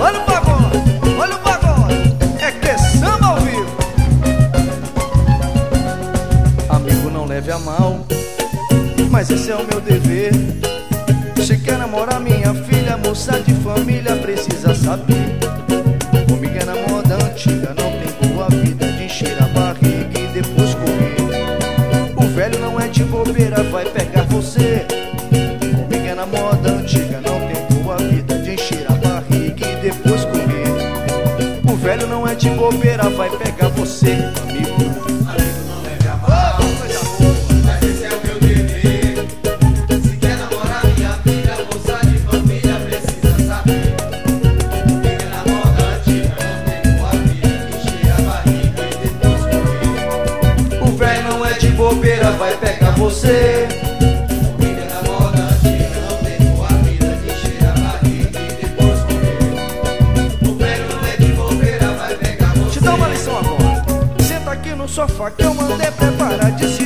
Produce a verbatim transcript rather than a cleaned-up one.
Olha o pagode, olha o pagode, é que samba ao vivo. Amigo, não leve a mal, mas esse é o meu dever. Se quer namorar minha filha, moça de família, precisa saber. Comigo é na moda antiga, não tem boa vida de encher a barriga e depois comer. O velho não é de bobeira, vai pegar você. Comigo é na moda antiga, não tem boa vida de encher a barriga e depois comer. O velho não é de bobeira, vai pegar você, amigo. Amigo, não leve a mal, mas esse é o meu dever. Se quer namorar minha filha, moça de família, precisa saber. Comigo é na moda antiga, não tem boa vida de encher a barriga e depois comer. O velho não é de bobeira, vai pegar você. Comigo é na moda antiga, não tem boa vida de encher a barriga e depois comer. O velho não é de bobeira, vai pegar você. Te dá uma lição agora. Senta aqui no sofá que eu mandei preparar de